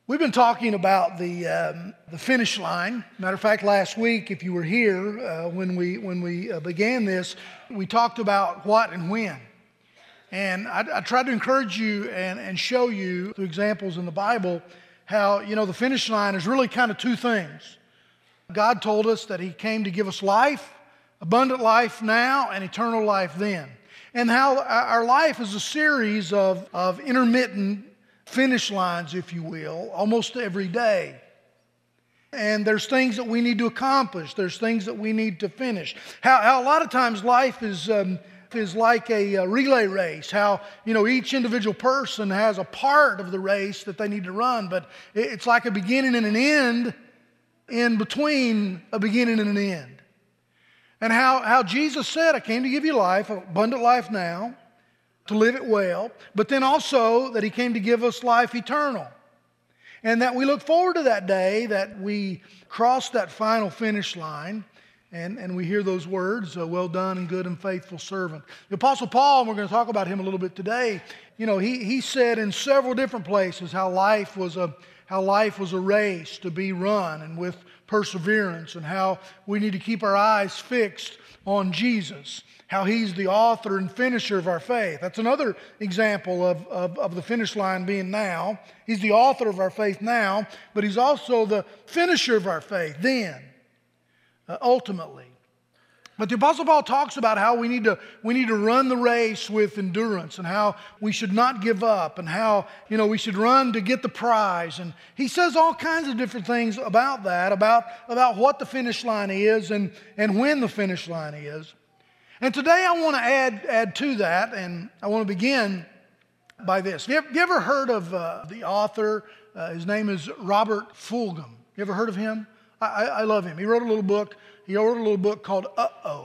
We've been talking about the finish line. Matter of fact, last week, if you were here when we began this, we talked about what and when. And I tried to encourage you and show you through examples in the Bible how, the finish line is really kind of two things. God told us that He came to give us life, abundant life now, and eternal life then. And how our life is a series of intermittent finish lines, if you will, almost every day. And there's things that we need to accomplish. There's things that we need to finish. How a lot of times life is like a relay race. How, each individual person has a part of the race that they need to run, but it's like a beginning and an end in between a beginning and an end. And how Jesus said, I came to give you life, abundant life now, to live it well, but then also that He came to give us life eternal. And that we look forward to that day that we cross that final finish line and we hear those words, well done and good and faithful servant. The Apostle Paul, and we're going to talk about him a little bit today, he said in several different places how life was a race to be run and with perseverance, and how we need to keep our eyes fixed on Jesus, how He's the author and finisher of our faith. That's another example of the finish line being now. He's the author of our faith now, but He's also the finisher of our faith then, ultimately. But the Apostle Paul talks about how we need to run the race with endurance, and how we should not give up, and how we should run to get the prize. And he says all kinds of different things about that, about what the finish line is and when the finish line is. And today I want to add to that, and I want to begin by this. Have you ever heard of the author? His name is Robert Fulghum. You ever heard of him? I love him. He wrote a little book. He wrote a little book called Uh-Oh.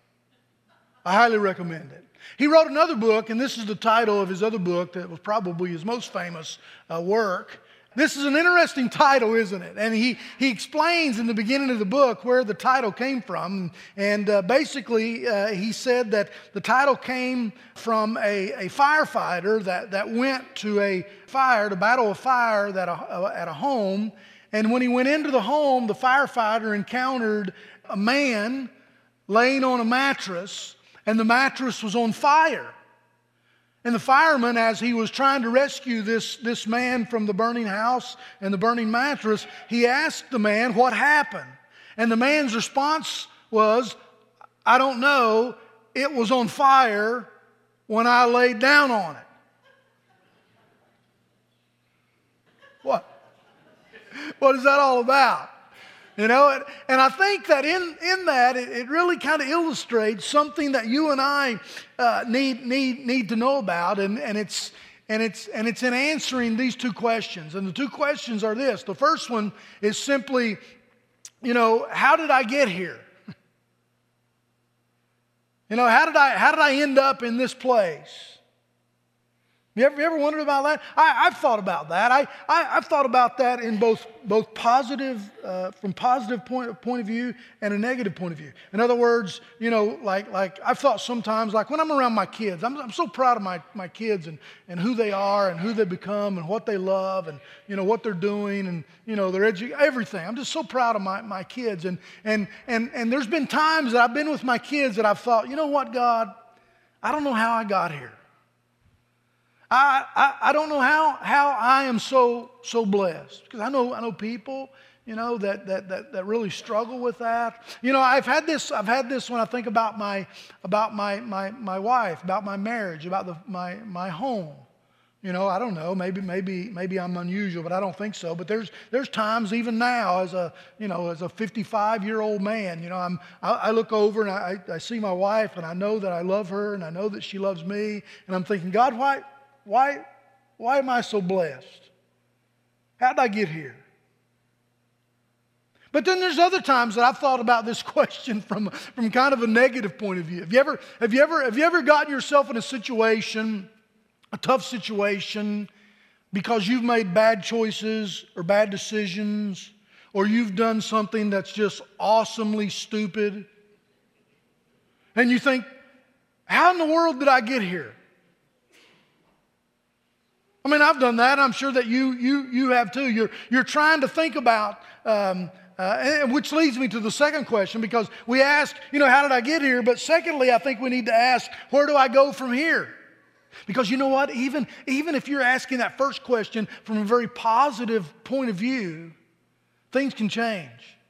I highly recommend it. He wrote another book, and this is the title of his other book that was probably his most famous work. This is an interesting title, isn't it? And he explains in the beginning of the book where the title came from. And basically, he said that the title came from a firefighter that went to a fire, to battle a fire at a home. And when he went into the home, the firefighter encountered a man laying on a mattress, and the mattress was on fire. And the fireman, as he was trying to rescue this man from the burning house and the burning mattress, he asked the man what happened. And the man's response was, I don't know, it was on fire when I laid down on it. What is that all about? And I think that in that, it really kind of illustrates something that you and I need to know about, and it's in answering these two questions. And the two questions are this. The first one is simply, how did I get here? How did I end up in this place? You ever wondered about that? I've thought about that. I've thought about that in both positive, from positive point of view and a negative point of view. In other words, like I've thought sometimes, like when I'm around my kids, I'm so proud of my kids and who they are and who they become and what they love and what they're doing and their everything. I'm just so proud of my kids and there's been times that I've been with my kids that I've thought, you know what, God, I don't know how I got here. I don't know how I am so blessed, because I know people that really struggle with that. I've had this when I think about my wife, about my marriage, about my home. I don't know, maybe I'm unusual, but I don't think so. But there's times even now as a 55-year-old man, I look over and I see my wife, and I know that I love her, and I know that she loves me, and I'm thinking, God, why am I so blessed? How did I get here? But then there's other times that I've thought about this question from kind of a negative point of view. Have you ever gotten yourself in a situation, a tough situation, because you've made bad choices or bad decisions, or you've done something that's just awesomely stupid, and you think, how in the world did I get here? I mean, I've done that. I'm sure that you have too. You're trying to think about, which leads me to the second question, because we ask, how did I get here? But secondly, I think we need to ask, where do I go from here? Because you know what? Even if you're asking that first question from a very positive point of view, things can change.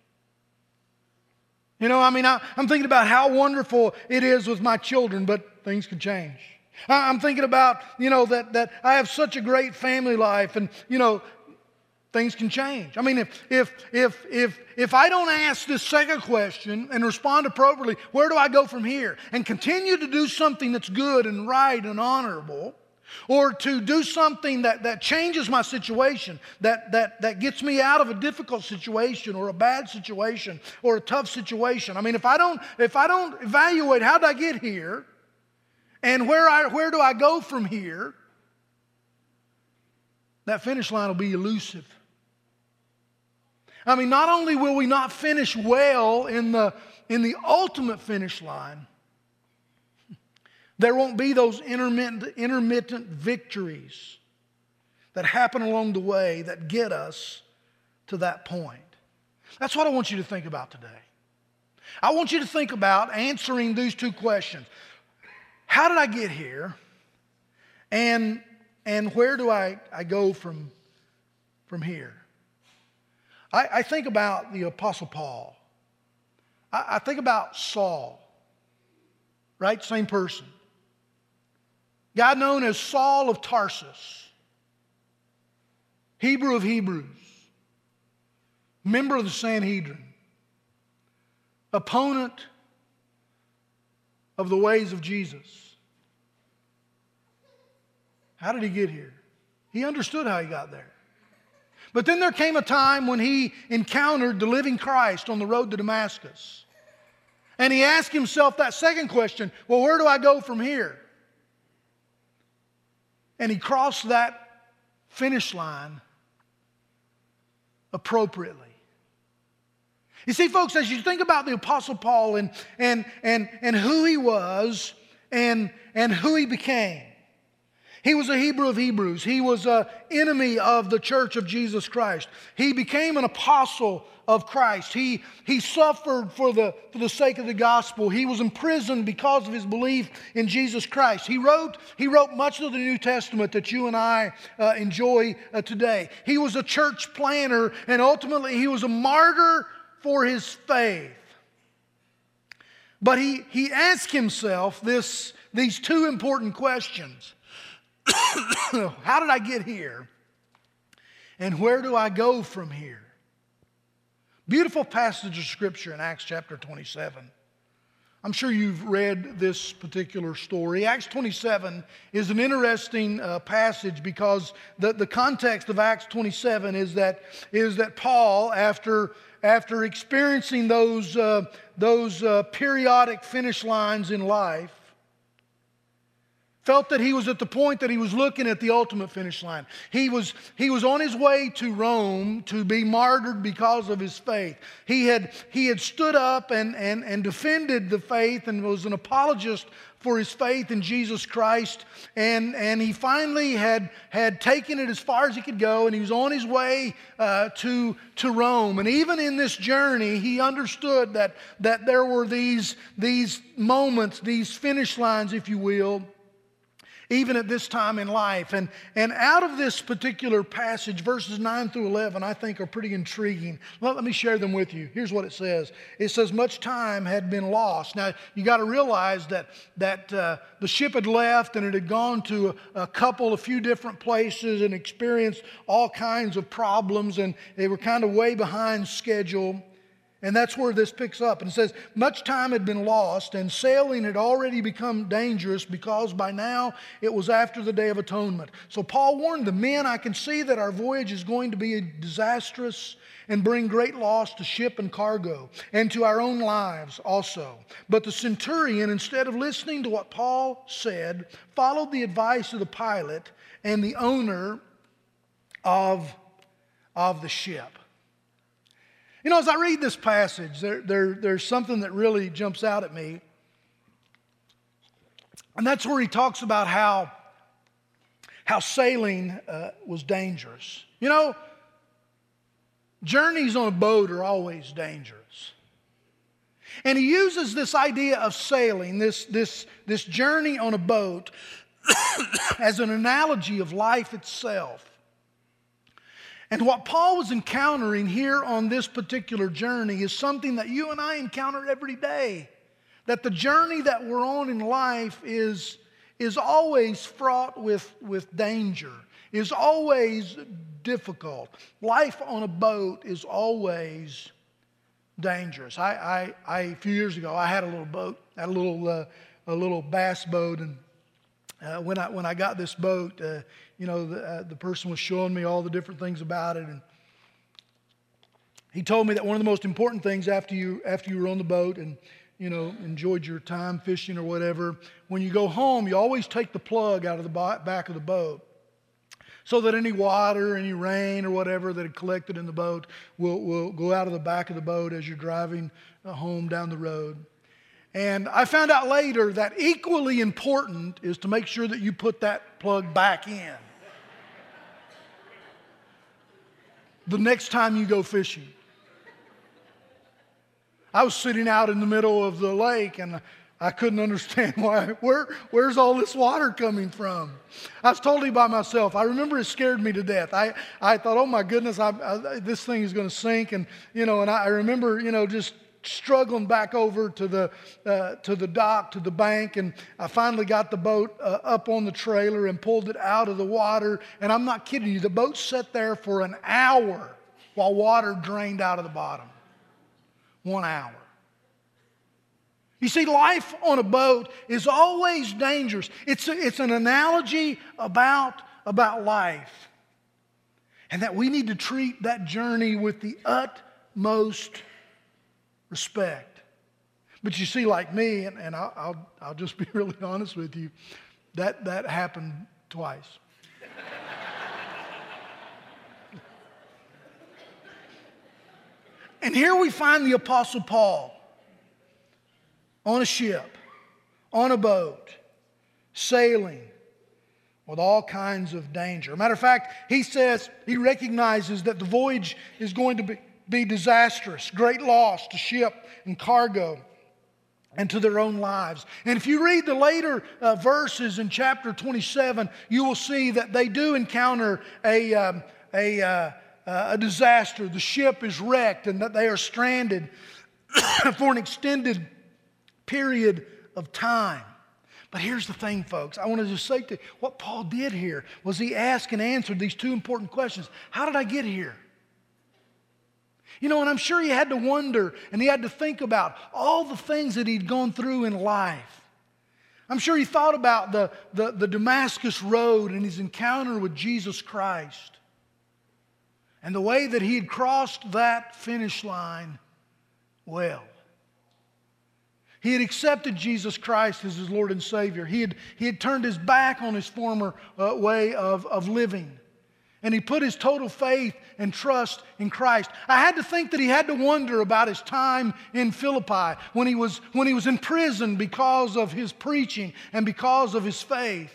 I'm thinking about how wonderful it is with my children, but things can change. I'm thinking about, that I have such a great family life, and, things can change. I mean, if I don't ask this second question and respond appropriately, where do I go from here? And continue to do something that's good and right and honorable, or to do something that changes my situation, that gets me out of a difficult situation or a bad situation or a tough situation. I mean, if I don't evaluate how did I get here and where do I go from here, that finish line will be elusive. I mean, not only will we not finish well in the ultimate finish line, there won't be those intermittent victories that happen along the way that get us to that point. That's what I want you to think about today. I want you to think about answering these two questions. How did I get here? And where do I go from here? I think about the Apostle Paul. I think about Saul, right? Same person. Guy known as Saul of Tarsus, Hebrew of Hebrews, member of the Sanhedrin, opponent of the ways of Jesus. How did he get here? He understood how he got there. But then there came a time when he encountered the living Christ on the road to Damascus. And he asked himself that second question, well, where do I go from here? And he crossed that finish line appropriately. You see, folks, as you think about the Apostle Paul and who he was and who he became, he was a Hebrew of Hebrews. He was an enemy of the church of Jesus Christ. He became an apostle of Christ. He suffered for the sake of the gospel. He was imprisoned because of his belief in Jesus Christ. He wrote much of the New Testament that you and I enjoy today. He was a church planner, and ultimately he was a martyr for his faith. But he asked himself these two important questions. How did I get here? And where do I go from here? Beautiful passage of Scripture in Acts chapter 27. I'm sure you've read this particular story. Acts 27 is an interesting passage because the context of Acts 27 is that Paul, after experiencing those periodic finish lines in life, felt that he was at the point that he was looking at the ultimate finish line. He was on his way to Rome to be martyred because of his faith. He had stood up and defended the faith and was an apologist for his faith in Jesus Christ. And he finally had taken it as far as he could go, and he was on his way to Rome. And even in this journey, he understood that there were these moments, these finish lines, if you will, even at this time in life. And out of this particular passage, verses 9 through 11, I think are pretty intriguing. Let me share them with you. Here's what it says. It says, much time had been lost. Now, you got to realize that the ship had left and it had gone to a few different places and experienced all kinds of problems, and they were kind of way behind schedule. And that's where this picks up. And it says, much time had been lost, and sailing had already become dangerous because by now it was after the Day of Atonement. So Paul warned the men, I can see that our voyage is going to be disastrous and bring great loss to ship and cargo, and to our own lives also. But the centurion, instead of listening to what Paul said, followed the advice of the pilot and the owner of the ship. You know, as I read this passage, there's something that really jumps out at me. And that's where he talks about how how sailing was dangerous. You know, journeys on a boat are always dangerous. And he uses this idea of sailing, this journey on a boat, as an analogy of life itself. And what Paul was encountering here on this particular journey is something that you and I encounter every day. That the journey that we're on in life is always fraught with danger, is always difficult. Life on a boat is always dangerous. A few years ago, I had a little boat, had a little bass boat, and when I got this boat, the person was showing me all the different things about it, and he told me that one of the most important things after you were on the boat and enjoyed your time fishing or whatever, when you go home, you always take the plug out of the back of the boat, so that any water, any rain or whatever that had collected in the boat will go out of the back of the boat as you're driving home down the road. And I found out later that equally important is to make sure that you put that plug back in the next time you go fishing. I was sitting out in the middle of the lake and I couldn't understand where's all this water coming from? I was totally by myself. I remember it scared me to death. I thought, oh my goodness, this thing is going to sink. And I remember, just struggling back over to the dock, to the bank. And I finally got the boat up on the trailer and pulled it out of the water. And I'm not kidding you, the boat sat there for an hour while water drained out of the bottom. 1 hour. You see, life on a boat is always dangerous. It's an analogy about life. And that we need to treat that journey with the utmost respect. But you see, like me, and I'll just be really honest with you, that happened twice. And here we find the Apostle Paul on a ship, on a boat, sailing with all kinds of danger. Matter of fact, he says he recognizes that the voyage is going to be disastrous, great loss to ship and cargo and to their own lives. And if you read the later verses in chapter 27, you will see that they do encounter a disaster. The ship is wrecked and that they are stranded for an extended period of time. But here's the thing, folks. I want to just say to you, what Paul did here was he asked and answered these two important questions. How did I get here? And I'm sure he had to wonder and he had to think about all the things that he'd gone through in life. I'm sure he thought about the Damascus Road and his encounter with Jesus Christ and the way that he had crossed that finish line well. He had accepted Jesus Christ as his Lord and Savior. He had turned his back on his former way of living. And he put his total faith and trust in Christ. I had to think that he had to wonder about his time in Philippi when he was in prison because of his preaching and because of his faith.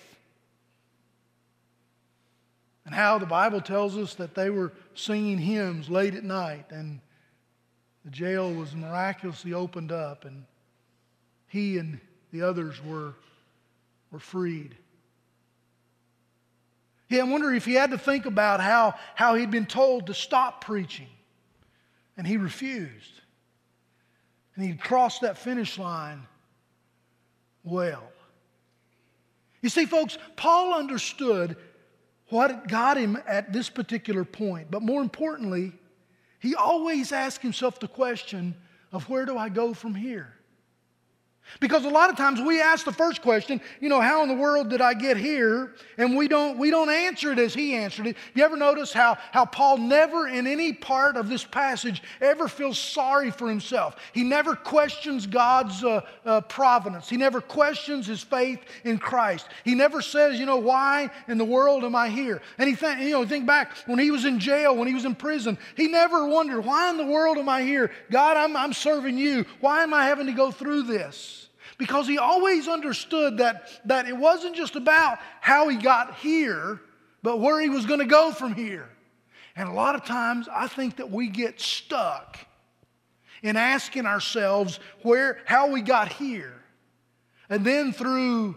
And how the Bible tells us that they were singing hymns late at night and the jail was miraculously opened up and he and the others were freed. Yeah, I wonder if he had to think about how he'd been told to stop preaching. And he refused. And he'd crossed that finish line well. You see, folks, Paul understood what got him at this particular point. But more importantly, he always asked himself the question of where do I go from here? Because a lot of times we ask the first question, how in the world did I get here? And we don't answer it as he answered it. You ever notice how Paul never in any part of this passage ever feels sorry for himself? He never questions God's providence. He never questions his faith in Christ. He never says, why in the world am I here? And think back when he was in jail, when he was in prison, he never wondered, why in the world am I here? God, I'm serving you. Why am I having to go through this? Because he always understood that it wasn't just about how he got here, but where he was going to go from here. And a lot of times I think that we get stuck in asking ourselves how we got here. And then through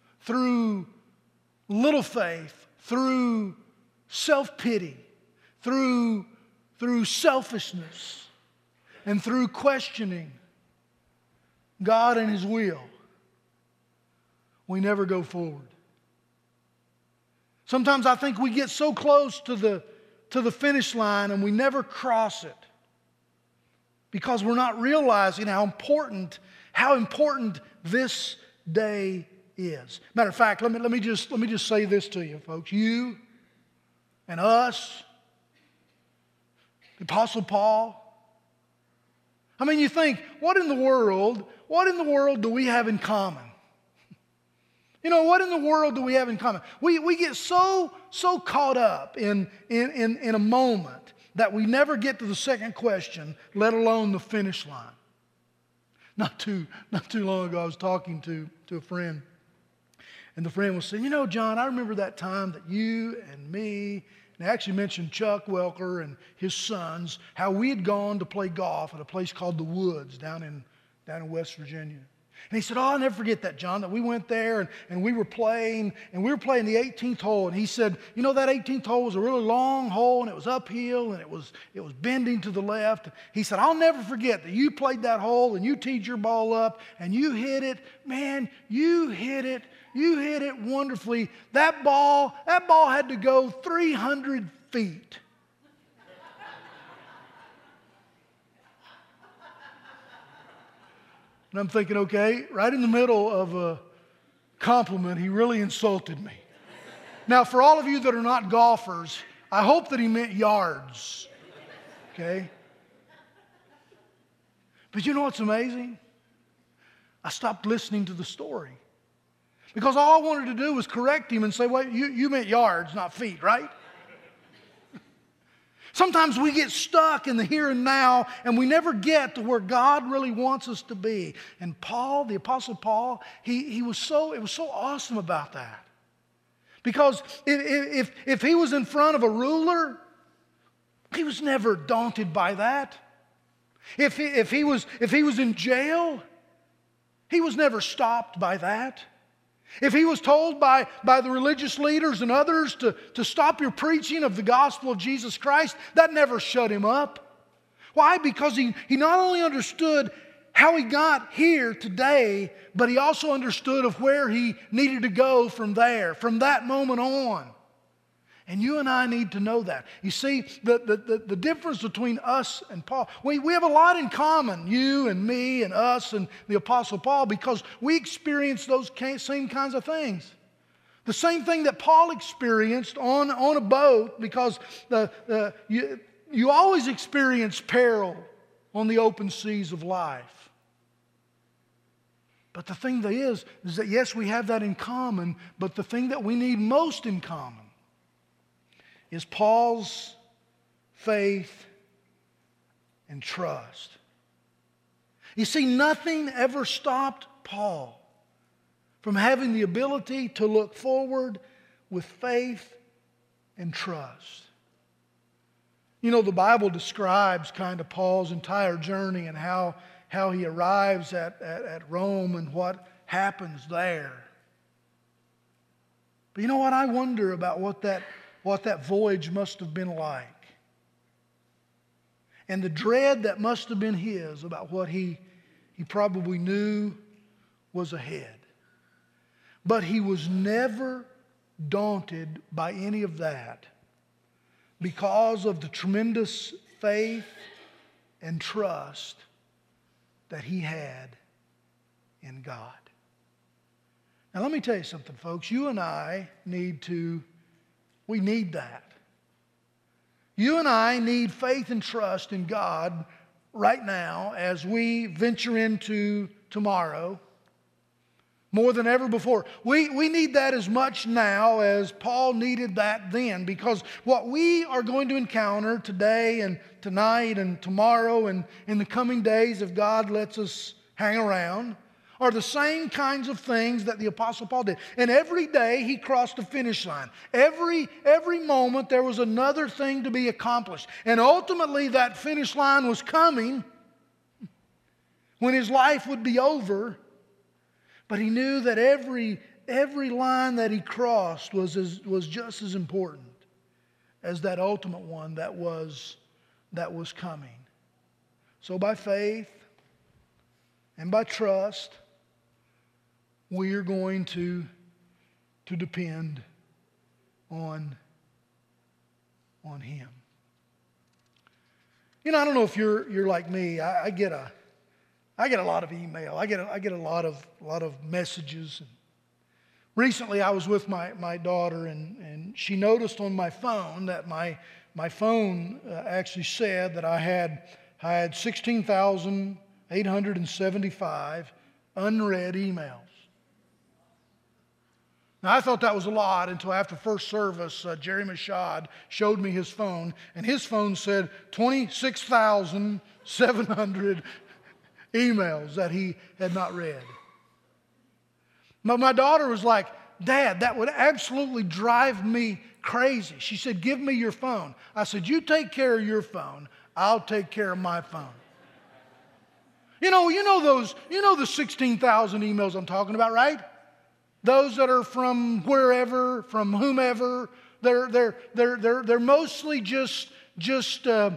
little faith, through self-pity, through selfishness, and through questioning God and His will, we never go forward. Sometimes I think we get so close to the finish line and we never cross it because we're not realizing how important this day is. Matter of fact, let me just say this to you, folks. You and us, the Apostle Paul. I mean, you think, what in the world do we have in common? You know, what in the world do we have in common? We get so caught up in a moment that we never get to the second question, let alone the finish line. Not too long ago, I was talking to a friend, and the friend was saying, you know, John, I remember that time that you and me, and I actually mentioned Chuck Welker and his sons, how we had gone to play golf at a place called The Woods down in West Virginia. And he said, I'll never forget that, John, that we went there and we were playing the 18th hole. And he said, you know, that 18th hole was a really long hole and it was uphill and it was bending to the left. He said, I'll never forget that you played that hole and you teed your ball up and you hit it. Man, you hit it wonderfully. That ball had to go 300 feet. And I'm thinking, okay, right in the middle of a compliment, he really insulted me. Now, for all of you that are not golfers, I hope that he meant yards, okay? But you know what's amazing? I stopped listening to the story. Because all I wanted to do was correct him and say, well, you meant yards, not feet, right? Sometimes we get stuck in the here and now and we never get to where God really wants us to be. And Paul, the Apostle Paul, it was so awesome about that. Because if he was in front of a ruler, he was never daunted by that. If he was in jail, he was never stopped by that. If he was told by the religious leaders and others to stop your preaching of the gospel of Jesus Christ, that never shut him up. Why? Because he not only understood how he got here today, but he also understood of where he needed to go from there, from that moment on. And you and I need to know that. You see, the difference between us and Paul, we have a lot in common, you and me and us and the Apostle Paul, because we experience those same kinds of things. The same thing that Paul experienced on a boat, because you always experience peril on the open seas of life. But the thing is that yes, we have that in common, but the thing that we need most in common is Paul's faith and trust. You see, nothing ever stopped Paul from having the ability to look forward with faith and trust. You know, the Bible describes kind of Paul's entire journey and how he arrives at Rome and what happens there. But you know what? I wonder about what that voyage must have been like. And the dread that must have been his about what he probably knew was ahead. But he was never daunted by any of that because of the tremendous faith and trust that he had in God. Now let me tell you something, folks. You and I we need that. You and I need faith and trust in God right now as we venture into tomorrow more than ever before. We need that as much now as Paul needed that then, because what we are going to encounter today and tonight and tomorrow and in the coming days, if God lets us hang around, are the same kinds of things that the Apostle Paul did. And every day he crossed the finish line. Every moment there was another thing to be accomplished. And ultimately that finish line was coming when his life would be over. But he knew that every line that he crossed was just as important as that ultimate one that was coming. So by faith and by trust, we are going to depend on Him. You know, I don't know if you're like me. I get a lot of email. I get a lot of messages. Recently, I was with my daughter, and she noticed on my phone that my phone actually said that I had 16,875 unread emails. Now, I thought that was a lot until after first service, Jerry Mashad showed me his phone, and his phone said 26,700 emails that he had not read. But my daughter was like, "Dad, that would absolutely drive me crazy." She said, "Give me your phone." I said, "You take care of your phone. I'll take care of my phone." You know the 16,000 emails I'm talking about, right? Those that are from wherever, from whomever. They're mostly just junk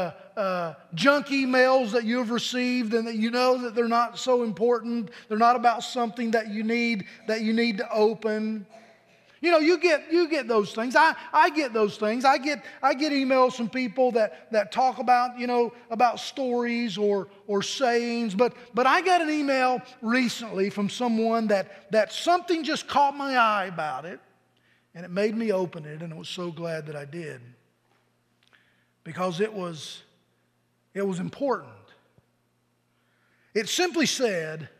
emails that you've received, and that you know that they're not so important. They're not about something that you need to open. You know, you get those things. I get those things. I get emails from people that talk about, about stories or sayings. But I got an email recently from someone that something just caught my eye about it, and it made me open it, and I was so glad that I did. Because it was important. It simply said,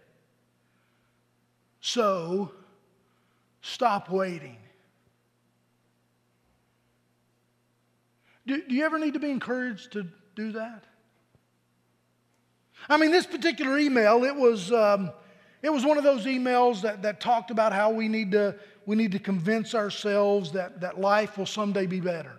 "So stop waiting." Do you ever need to be encouraged to do that? I mean, this particular email, it was one of those emails that talked about how we need to convince ourselves that life will someday be better.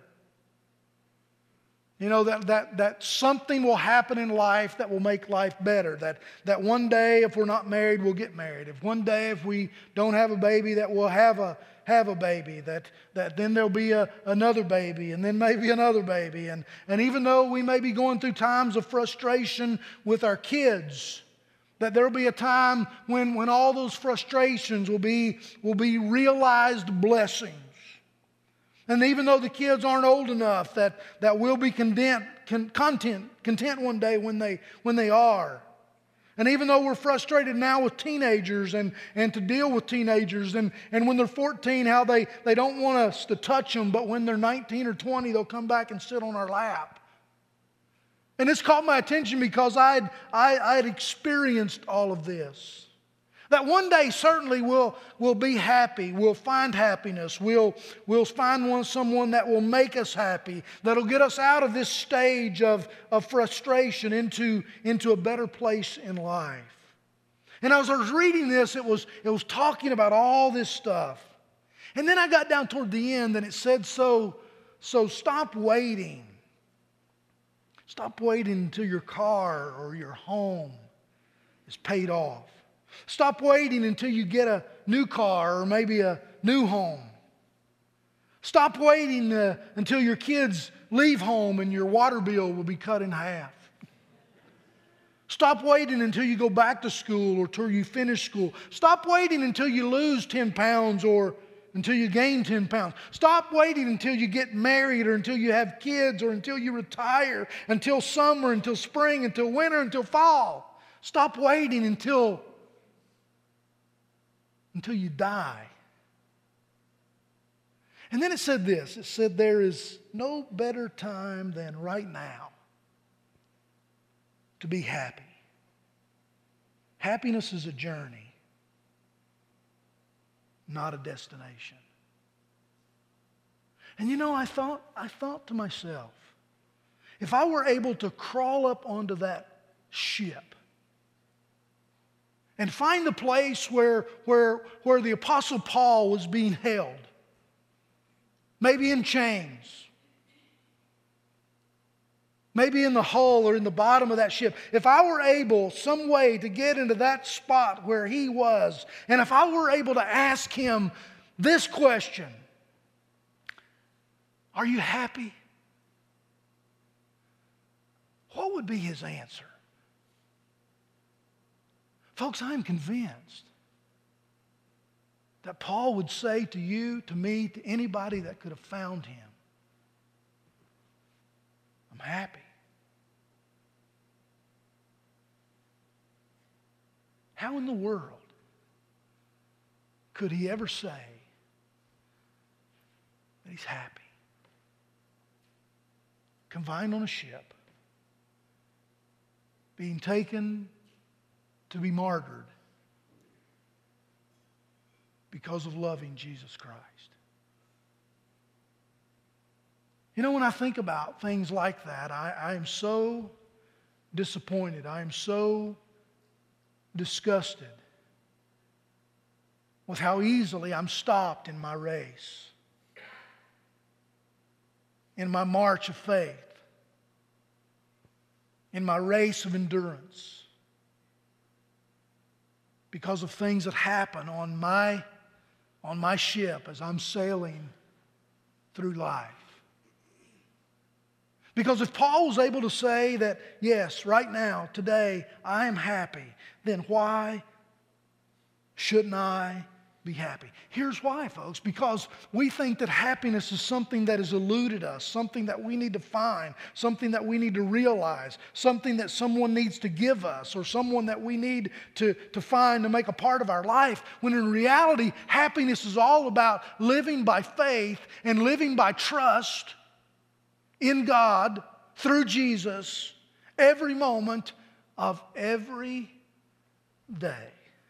You know, that something will happen in life that will make life better. That one day, if we're not married, we'll get married. If one day, if we don't have a baby, that we'll have a baby. That then there'll be another baby, and then maybe another baby. And even though we may be going through times of frustration with our kids, that there'll be a time when all those frustrations will be realized blessings. And even though the kids aren't old enough, that we'll be content one day when they are. And even though we're frustrated now with teenagers and to deal with teenagers, and when they're 14, how they don't want us to touch them, but when they're 19 or 20, they'll come back and sit on our lap. And this caught my attention because I'd experienced all of this. That one day certainly we'll be happy. We'll find happiness. We'll find someone that will make us happy, that'll get us out of this stage of frustration into a better place in life. And as I was reading this, it was talking about all this stuff. And then I got down toward the end, and it said, so stop waiting. Stop waiting until your car or your home is paid off. Stop waiting until you get a new car or maybe a new home. Stop waiting until your kids leave home and your water bill will be cut in half. Stop waiting until you go back to school or until you finish school. Stop waiting until you lose 10 pounds or until you gain 10 pounds. Stop waiting until you get married or until you have kids or until you retire, until summer, until spring, until winter, until fall. Stop waiting until you die. And then it said this. It said there is no better time than right now to be happy. Happiness is a journey, not a destination. And you know, I thought to myself, if I were able to crawl up onto that ship and find the place where the Apostle Paul was being held. Maybe in chains. Maybe in the hull or in the bottom of that ship. If I were able some way to get into that spot where he was, and if I were able to ask him this question, are you happy? What would be his answer? Folks, I'm convinced that Paul would say to you, to me, to anybody that could have found him, I'm happy. How in the world could he ever say that he's happy? Confined on a ship, being taken to be martyred because of loving Jesus Christ. You know, when I think about things like that, I am so disappointed. I am so disgusted with how easily I'm stopped in my race, in my march of faith, in my race of endurance, because of things that happen on my ship as I'm sailing through life. Because if Paul was able to say that, yes, right now, today, I am happy, then why shouldn't I be happy? Here's why, folks. Because we think that happiness is something that has eluded us, something that we need to find, something that we need to realize, something that someone needs to give us, or someone that we need to find to make a part of our life, when in reality, happiness is all about living by faith and living by trust in God through Jesus every moment of every day.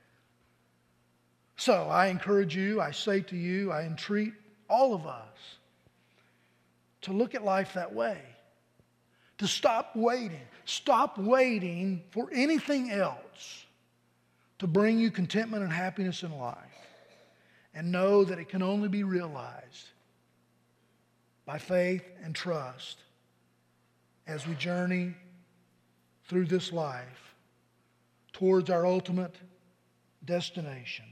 So I encourage you, I say to you, I entreat all of us to look at life that way. To stop waiting. Stop waiting for anything else to bring you contentment and happiness in life. And know that it can only be realized by faith and trust as we journey through this life towards our ultimate destination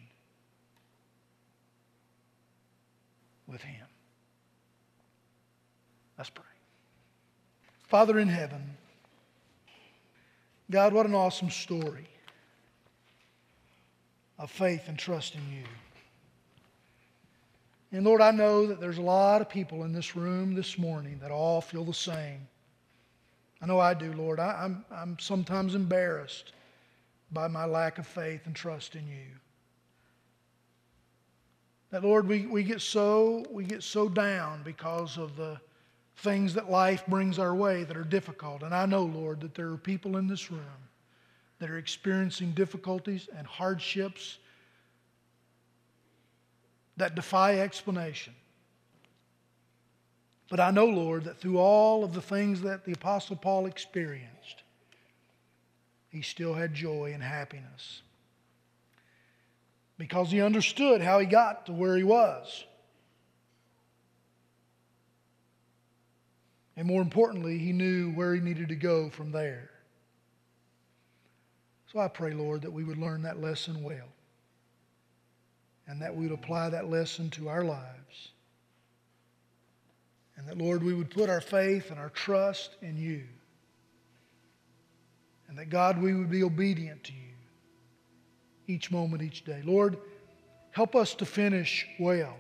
with Him. Let's pray. Father in heaven, God, what an awesome story of faith and trust in you. And Lord, I know that there's a lot of people in this room this morning that all feel the same. I know I do, Lord. I'm sometimes embarrassed by my lack of faith and trust in you. That, Lord, we get so down because of the things that life brings our way that are difficult. And I know, Lord, that there are people in this room that are experiencing difficulties and hardships that defy explanation. But I know, Lord, that through all of the things that the Apostle Paul experienced, he still had joy and happiness. Because he understood how he got to where he was. And more importantly, he knew where he needed to go from there. So I pray, Lord, that we would learn that lesson well. And that we would apply that lesson to our lives. And that, Lord, we would put our faith and our trust in you. And that, God, we would be obedient to you each moment, each day. Lord, help us to finish well.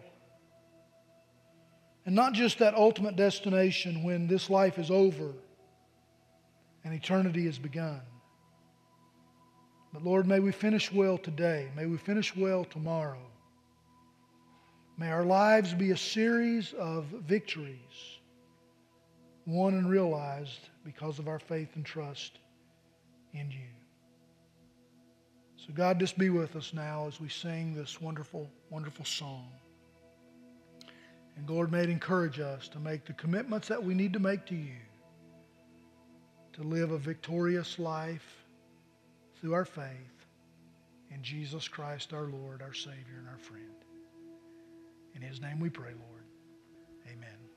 And not just that ultimate destination when this life is over and eternity has begun. But Lord, may we finish well today. May we finish well tomorrow. May our lives be a series of victories, won and realized because of our faith and trust in you. So God, just be with us now as we sing this wonderful, wonderful song. And Lord, may it encourage us to make the commitments that we need to make to you, to live a victorious life through our faith in Jesus Christ our Lord, our Savior, and our friend. In His name we pray, Lord. Amen.